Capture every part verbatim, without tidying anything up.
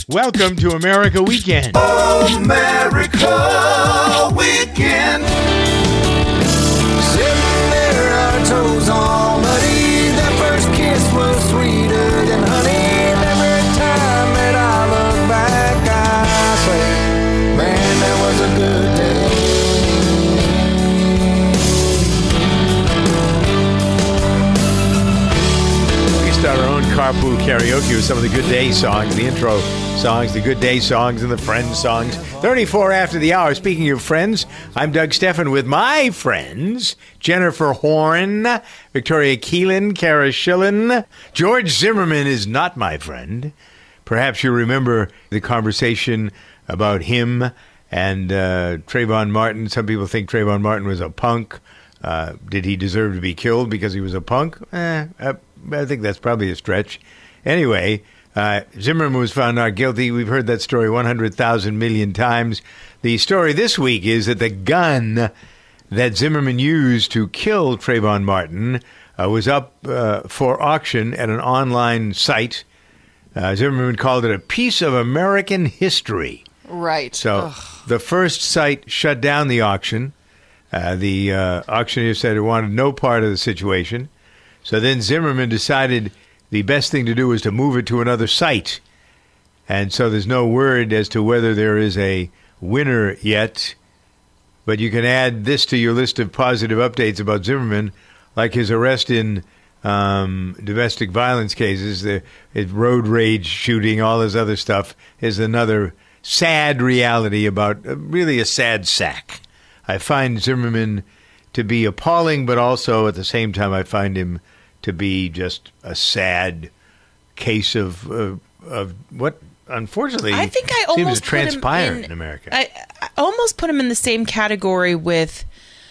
Welcome to America Weekend. America Weekend. Sitting there, our toes all muddy. That first kiss was sweeter than honey. And every time that I look back, I say, man, that was a good day. We start our own carpool karaoke with some of the Good Day songs, the intro songs, the Good Day songs, and the Friends songs. thirty-four after the hour. Speaking of friends, I'm Doug Steffen with my friends, Jennifer Horn, Victoria Keelan, Kara Schillen. George Zimmerman is not my friend. Perhaps you remember the conversation about him and uh, Trayvon Martin. Some people think Trayvon Martin was a punk. Uh, did he deserve to be killed because he was a punk? Eh, I, I think that's probably a stretch. Anyway, uh, Zimmerman was found not guilty. We've heard that story one hundred thousand million times. The story this week is that the gun that Zimmerman used to kill Trayvon Martin uh, was up uh, for auction at an online site. Uh, Zimmerman called it a piece of American history. Right. So Ugh. the first site shut down the auction. Uh, the uh, auctioneer said he wanted no part of the situation. So then Zimmerman decided the best thing to do was to move it to another site. And so there's no word as to whether there is a winner yet. But you can add this to your list of positive updates about Zimmerman, like his arrest in um, domestic violence cases, the his road rage shooting, all this other stuff is another sad reality about uh, really a sad sack. I find Zimmerman to be appalling, but also at the same time I find him to be just a sad case of uh, of what unfortunately I think I seems to almost put him transpire in, in America. I, I almost put him in the same category with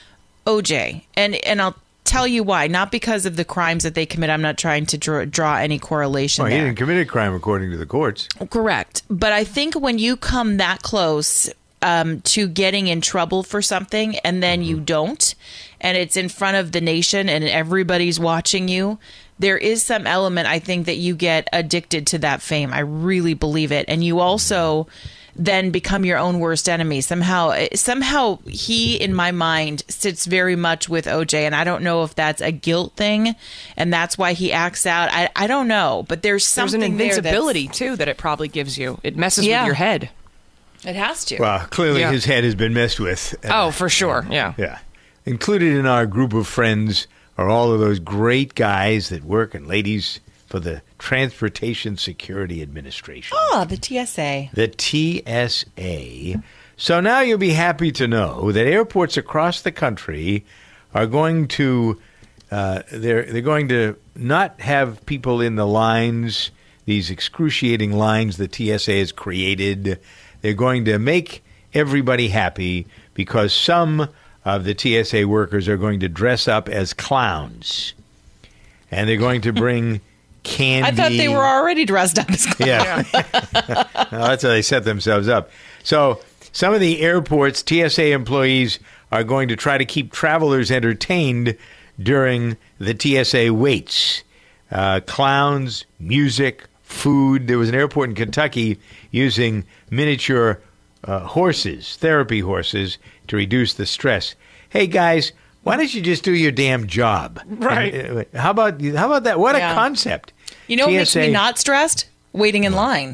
O J, and and I'll tell you why. Not because of the crimes that they commit. I'm not trying to draw, draw any correlation Well, he there. didn't commit a crime according to the courts. Correct. But I think when you come that close um, to getting in trouble for something and then you don't, and it's in front of the nation and everybody's watching you, there is some element, I think, that you get addicted to that fame. I really believe it. And you also then become your own worst enemy. Somehow, somehow he, in my mind, sits very much with O J. And I don't know if that's a guilt thing and that's why he acts out. I, I don't know. But there's something There's an there invincibility, that's- too, that it probably gives you. It messes Yeah. with your head. It has to. Well, clearly Yeah. his head has been messed with. Oh, for sure. Yeah. Yeah. Included in our group of friends are all of those great guys that work, and ladies, for the Transportation Security Administration. Oh, the T S A. The T S A. So now you'll be happy to know that airports across the country are going to uh, they're they're going to not have people in the lines, these excruciating lines the T S A has created. They're going to make everybody happy because some of the T S A workers are going to dress up as clowns, and they're going to bring candy. I thought they were already dressed up as clowns. Yeah. Well, that's how they set themselves up. So some of the airports, T S A employees are going to try to keep travelers entertained during the T S A waits. Uh, clowns, music, food. There was an airport in Kentucky using miniature uh, horses, therapy horses, to reduce the stress. Hey, guys, why don't you just do your damn job? Right. And, uh, how about how about that? What Yeah. a concept. You know what makes T S A me not stressed? Waiting in line.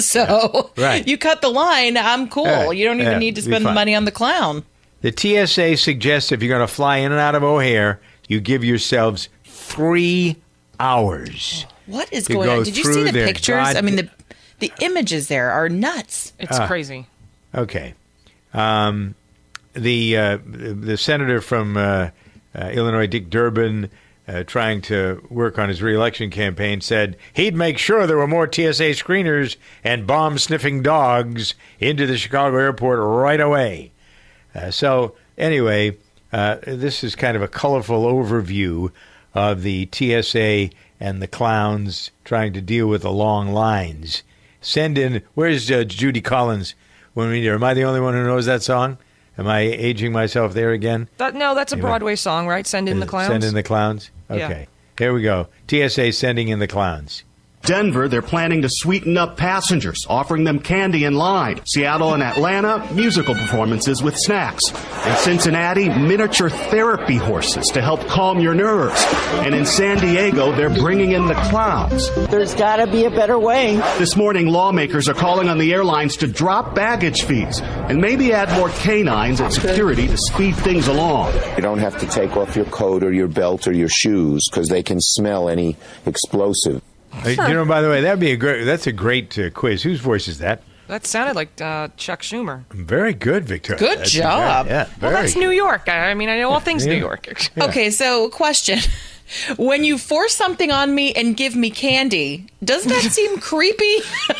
So Right. you cut the line, I'm cool. Yeah. You don't even Yeah. need to Be spend the fine. money on the clown. The T S A suggests if you're going to fly in and out of O'Hare, you give yourselves three hours. What is To going go on? Did you through see the their pictures? God- I mean, the the images there are nuts. It's Ah. crazy. Okay. Um, the uh, the senator from uh, uh, Illinois, Dick Durbin, uh, trying to work on his reelection campaign, said he'd make sure there were more T S A screeners and bomb-sniffing dogs into the Chicago airport right away. Uh, so anyway, uh, this is kind of a colorful overview of the T S A and the clowns trying to deal with the long lines. Send in, where's uh, Judy Collins when we need her? Am I the only one who knows that song? Am I aging myself there again? That, no, that's a Anyway. Broadway song, right? Send in the clowns. Send in the clowns? Okay. Yeah. Here we go. T S A sending in the clowns. Denver, they're planning to sweeten up passengers, offering them candy in line. Seattle and Atlanta, musical performances with snacks. In Cincinnati, miniature therapy horses to help calm your nerves. And in San Diego, they're bringing in the clowns. There's got to be a better way. This morning, lawmakers are calling on the airlines to drop baggage fees and maybe add more canines at security to speed things along. You don't have to take off your coat or your belt or your shoes because they can smell any explosive. You know, by the way, that'd be a great. That's a great uh, quiz. Whose voice is that? That sounded like uh, Chuck Schumer. Very good, Victoria. Good That's job. Very, yeah, Well, very that's good. New York. I I mean, I know all things Yeah. New York. Yeah. Okay, so question. When you force something on me and give me candy, doesn't that seem creepy?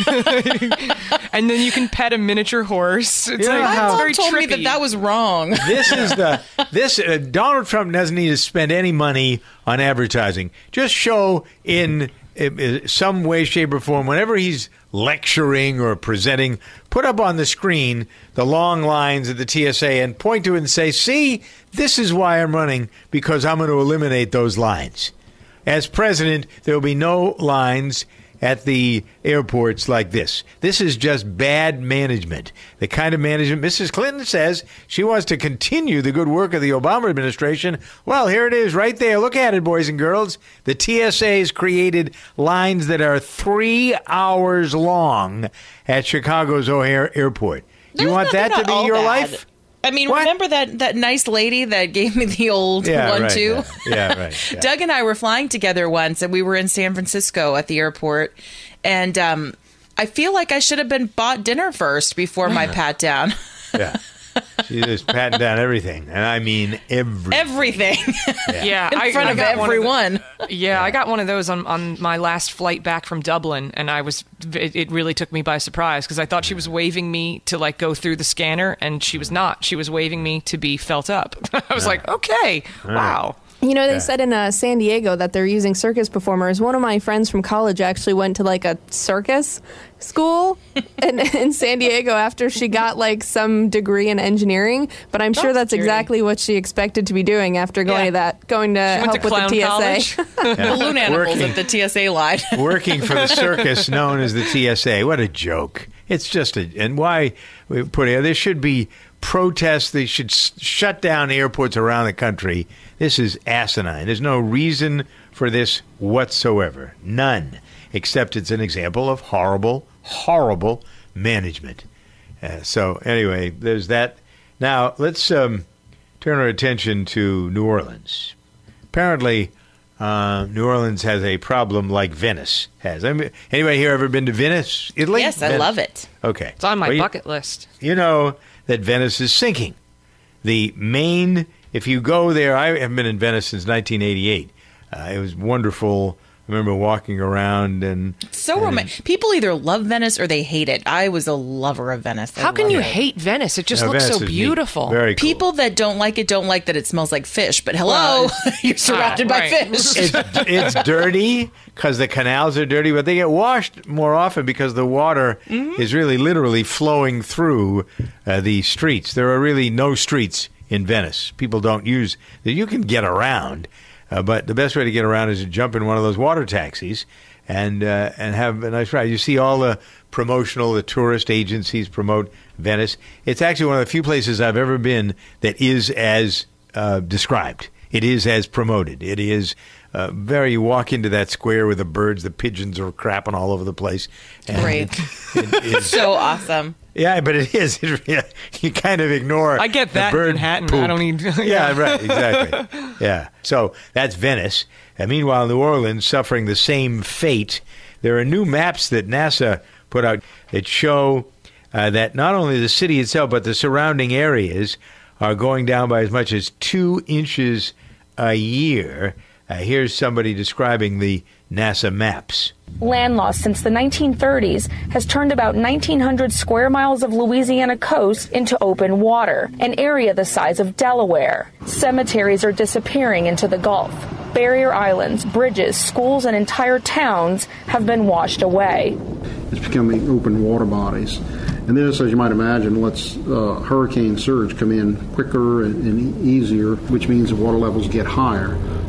And then you can pet a miniature horse. It's Yeah, like, My how- it's mom very told me trippy. that that was wrong. This is the this uh, Donald Trump doesn't need to spend any money on advertising. Just show in uh, uh, some way, shape, or form whenever he's lecturing or presenting, put up on the screen the long lines at the T S A and point to it and say, "See, this is why I'm running, because I'm going to eliminate those lines." As president, there will be no lines at the airports like this. This is just bad management. The kind of management Missus Clinton says she wants to continue the good work of the Obama administration. Well, here it is right there. Look at it, boys and girls. The T S A has created lines that are three hours long at Chicago's O'Hare Airport. You There's want not- that they're to not be all your bad. life? I mean, What? remember that, that nice lady that gave me the old Yeah, one, right, too? Yeah, yeah right. Yeah. Doug and I were flying together once, and we were in San Francisco at the airport. And um, I feel like I should have been bought dinner first before my pat down. Yeah. She's just patting down everything. And I mean everything. Everything. Yeah, in I, front I of got one the- everyone. Yeah, I got one of those on, on my last flight back from Dublin, and I was it, it really took me by surprise because I thought she was waving me to like go through the scanner, and she was not. She was waving me to be felt up. I was like, okay, wow. You know, they Yeah. said in uh, San Diego that they're using circus performers. One of my friends from college actually went to like a circus school in, in San Diego after she got like some degree in engineering. But I'm sure That's that's exactly what she expected to be doing after going Yeah. to that, going to She went help to with clown the T S A. college. Balloon animals Working. at the T S A line. Working for the circus known as the T S A. What a joke. It's just a, and why we put it, there should be protests. They should s- shut down airports around the country. This is asinine. There's no reason for this whatsoever. None. Except it's an example of horrible, horrible management. Uh, so anyway, there's that. Now let's um, turn our attention to New Orleans. Apparently, uh, New Orleans has a problem like Venice has. I mean, anybody here ever been to Venice, Italy? Yes, I Venice. love it. Okay. It's on my Well, you- bucket list. You know that Venice is sinking. The main, if you go there, I haven't been in Venice since nineteen eighty-eight. Uh, it was wonderful. I remember walking around and So and- romantic. People either love Venice or they hate it. I was a lover of Venice. I How can love you it. hate Venice? It just No, looks Venice so is neat. beautiful. Very cool. People that don't like it don't like that it smells like fish. But hello, you're surrounded by right. fish. it's, it's dirty because the canals are dirty, but they get washed more often because the water Mm-hmm. is really literally flowing through uh, the streets. There are really no streets in Venice. People don't use you can get around, uh, but the best way to get around is to jump in one of those water taxis and uh, and have a nice ride. You see all the promotional, the tourist agencies promote Venice. It's actually one of the few places I've ever been that is as uh, described. It is as promoted. It is uh, very. You walk into that square with the birds, the pigeons are crapping all over the place. And Great. It, it is, So awesome. yeah, but it is. It, you kind of ignore. I get the that in bird Manhattan. poop. I don't need- yeah, yeah. right. Exactly. Yeah. So that's Venice. And meanwhile, New Orleans suffering the same fate. There are new maps that NASA put out that show uh, that not only the city itself but the surrounding areas are going down by as much as two inches a year. Uh, here's somebody describing the NASA maps. Land loss since the nineteen thirties has turned about nineteen hundred square miles of Louisiana coast into open water, an area the size of Delaware. Cemeteries are disappearing into the Gulf. Barrier islands, bridges, schools, and entire towns have been washed away. It's becoming open water bodies. And this, as you might imagine, lets uh, hurricane surge come in quicker and, and easier, which means the water levels get higher.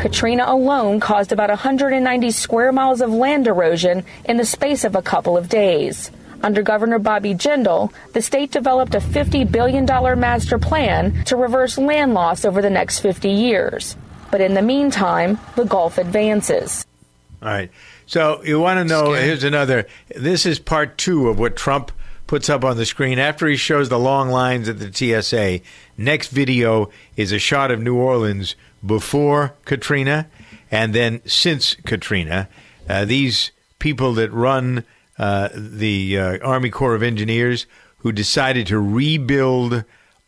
Katrina alone caused about one hundred ninety square miles of land erosion in the space of a couple of days. Under Governor Bobby Jindal, the state developed a fifty billion dollars master plan to reverse land loss over the next fifty years. But in the meantime, the Gulf advances. All right. So you want to know, here's another, this is part two of what Trump puts up on the screen. After he shows the long lines at the T S A, next video is a shot of New Orleans before Katrina and then since Katrina. Uh, these people that run uh, the uh, Army Corps of Engineers who decided to rebuild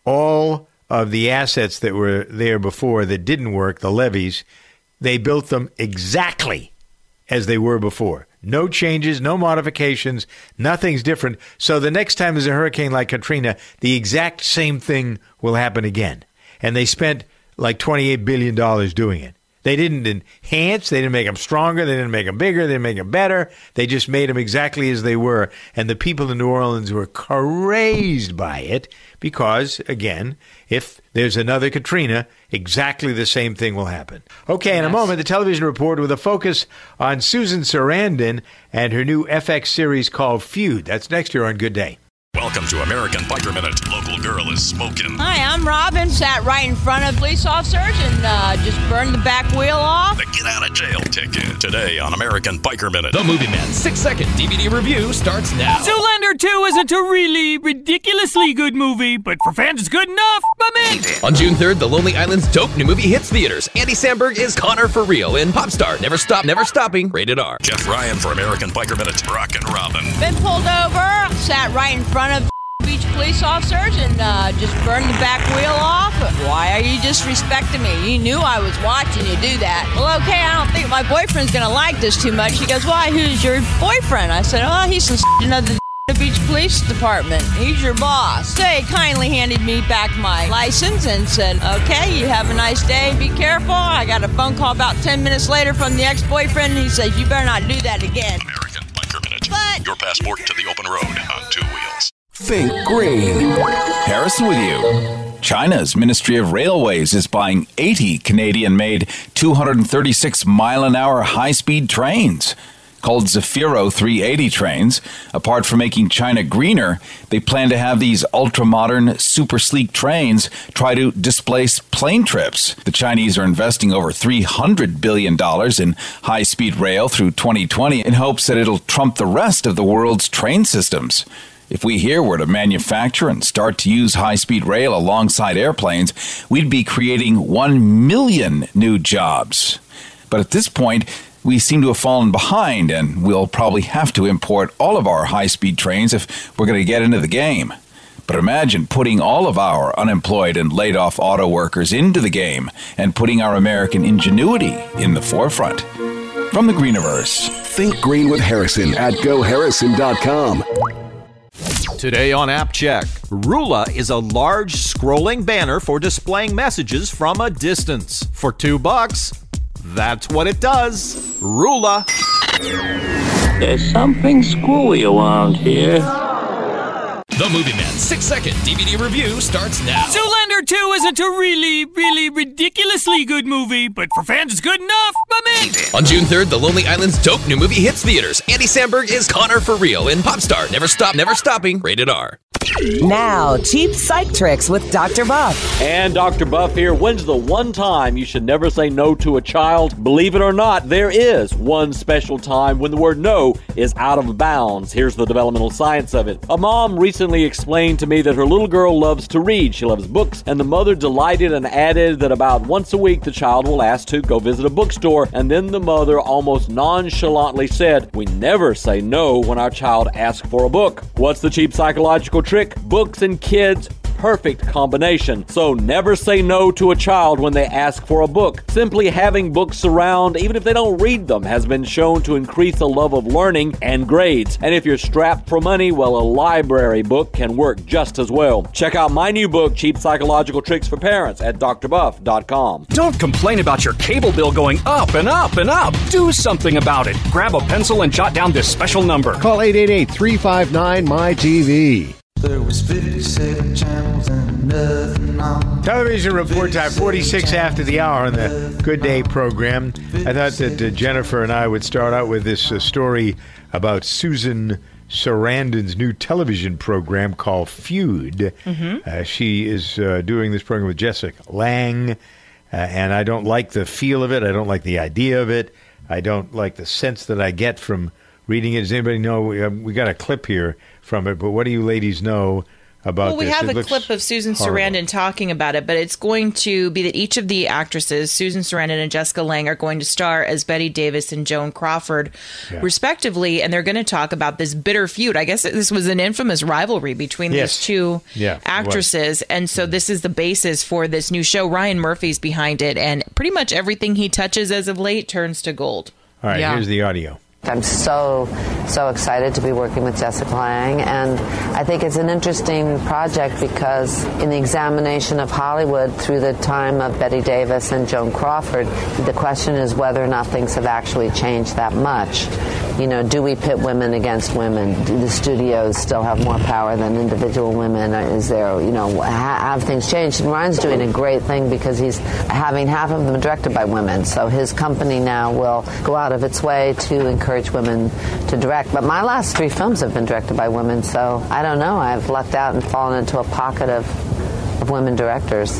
all of the assets that were there before that didn't work, the levees, they built them exactly as they were before. No changes, no modifications, nothing's different. So the next time there's a hurricane like Katrina, the exact same thing will happen again. And they spent like twenty-eight billion dollars doing it. They didn't enhance, they didn't make them stronger, they didn't make them bigger, they didn't make them better. They just made them exactly as they were. And the people in New Orleans were crazed by it because, again, if there's another Katrina, exactly the same thing will happen. Okay, in a moment, the television report with a focus on Susan Sarandon and her new F X series called Feud. That's next year on Good Day. Welcome to American Biker Minute. Local girl is smoking. Hi, I'm Robin. Sat right in front of police officers and uh, just burned the back wheel off. The get out of jail ticket. Today on American Biker Minute. The Movie Man six-second D V D review starts now. Zoolander two isn't a really ridiculously good movie, but for fans it's good enough. By me. On June third, The Lonely Island's dope new movie hits theaters. Andy Samberg is Connor for real in Popstar. Never Stop, Never Stopping. Rated R. Jeff Ryan for American Biker Minute. Rockin' Robin. Been pulled over. Sat right in front of Beach police officers and uh, just burned the back wheel off. Why are you disrespecting me? You knew I was watching you do that. Well, okay, I don't think my boyfriend's going to like this too much. He goes, why, who's your boyfriend? I said, oh, he's the of the Beach Police Department. He's your boss. So he kindly handed me back my license and said, okay, you have a nice day. Be careful. I got a phone call about ten minutes later from the ex-boyfriend. He says, you better not do that again. American Biker Minute. But your passport to the open road on two wheels. Think green. Harrison with you. China's Ministry of Railways is buying eighty Canadian-made two hundred thirty-six mile an hour high-speed trains. Called Zafiro three eighty trains. Apart from making China greener, they plan to have these ultra-modern, super-sleek trains try to displace plane trips. The Chinese are investing over three hundred billion dollars in high-speed rail through twenty twenty in hopes that it'll trump the rest of the world's train systems. If we here were to manufacture and start to use high-speed rail alongside airplanes, we'd be creating one million new jobs. But at this point, we seem to have fallen behind, and we'll probably have to import all of our high-speed trains if we're going to get into the game. But imagine putting all of our unemployed and laid-off auto workers into the game and putting our American ingenuity in the forefront. From the Greeniverse. Think green with Harrison at go harrison dot com. Today on App Check, Rula is a large scrolling banner for displaying messages from a distance. For two bucks, that's what it does. Rula. There's something screwy around here. The Movie Man six-second D V D review starts now. Zoolander two isn't a really, really ridiculously good movie, but for fans it's good enough. By me. On June third, The Lonely Island's dope new movie hits theaters. Andy Samberg is Connor for real in Popstar. Never Stop, Never Stopping. Rated R. Now, cheap psych tricks with Doctor Buff. And Doctor Buff here. When's the one time you should never say no to a child? Believe it or not, there is one special time when the word no is out of bounds. Here's the developmental science of it. A mom recently explained to me that her little girl loves to read. She loves books, and the mother delighted and added that about once a week the child will ask to go visit a bookstore, and then the mother almost nonchalantly said, we never say no when our child asks for a book. What's the cheap psychological trick? Books and kids, perfect combination. So never say no to a child when they ask for a book. Simply having books around, even if they don't read them, has been shown to increase a love of learning and grades. And if you're strapped for money, well, a library book can work just as well. Check out my new book, Cheap Psychological Tricks for Parents, at d r buff dot com. Don't complain about your cable bill going up and up and up. Do something about it. Grab a pencil and jot down this special number. Call eight eight eight, three five nine, M Y T V. There was fifty-seven channels and nothing on. Television report time, forty-six after the hour on the Good Day program. I thought that uh, Jennifer and I would start out with this uh, story about Susan Sarandon's new television program called Feud. Mm-hmm. Uh, she is uh, doing this program with Jessica Lange, uh, and I don't like the feel of it. I don't like the idea of it. I don't like the sense that I get from reading it. Does anybody know? We, uh, we got a clip here from it, but what do you ladies know about well, we this? have It a looks clip of Susan horrible. Sarandon talking about it, but it's going to be that each of the actresses, Susan Sarandon and Jessica Lange, are going to star as Bette Davis and Joan Crawford, Yeah. respectively, and they're going to talk about this bitter feud. I guess this was an infamous rivalry between Yes. these two Yeah, it was. actresses, and so this is the basis for this new show. Ryan Murphy's behind it, and pretty much everything he touches as of late turns to gold. All right, Yeah. here's the audio. I'm so, so excited to be working with Jessica Lange, and I think it's an interesting project because in the examination of Hollywood through the time of Bette Davis and Joan Crawford, the question is whether or not things have actually changed that much. You know, do we pit women against women? Do the studios still have more power than individual women? Is there, you know, ha- have things changed? And Ryan's doing a great thing because he's having half of them directed by women, so his company now will go out of its way to encourage women to direct. But my last three films have been directed by women, so I don't know. I've lucked out and fallen into a pocket of, of women directors.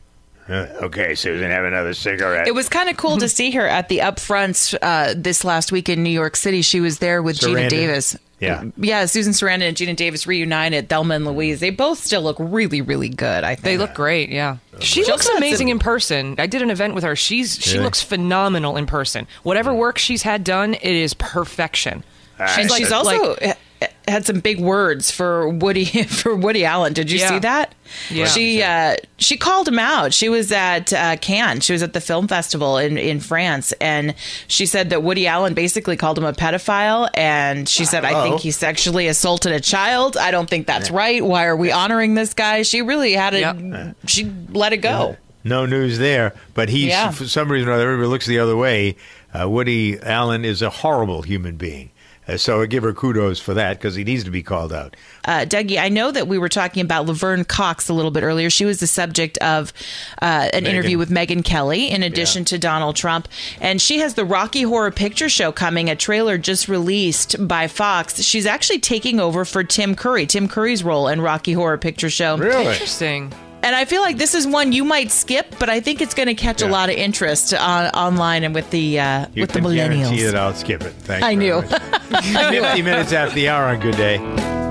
Uh, okay, Susan, have another cigarette. It was kind of cool to see her at the upfronts uh, this last week in New York City. She was there with Gina Sarandon. Davis. Yeah. Yeah, Susan Sarandon and Gina Davis reunited, Thelma and Louise. They both still look really, really good, I think. They look great, yeah. She Jill looks Scott amazing said- in person. I did an event with her. She's She Really? looks phenomenal in person. Whatever work she's had done, it is perfection. And like- she's like- also ha- had some big words for Woody for Woody Allen. Did you Yeah. see that? Yeah. She uh, she called him out. She was at uh, Cannes. She was at the film festival in, in France, and she said that Woody Allen basically called him a pedophile. And she said, "I Oh. think he sexually assaulted a child. I don't think that's right. Why are we honoring this guy?" She really had it. She let it go. No news there, but he's, Yeah. for some reason or other, everybody looks the other way. Uh, Woody Allen is a horrible human being. Uh, so I give her kudos for that because he needs to be called out. Uh, Dougie, I know that we were talking about Laverne Cox a little bit earlier. She was the subject of uh, an Megyn. interview with Megyn Kelly, in addition to Donald Trump. And she has the Rocky Horror Picture Show coming, a trailer just released by Fox. She's actually taking over for Tim Curry, Tim Curry's role in Rocky Horror Picture Show. Really? Interesting. And I feel like this is one you might skip, but I think it's going to catch a lot of interest on, online and with the uh, You with the can guarantee millennials. that I'll skip it. Thanks I very knew. much. fifty minutes after the hour on Good Day.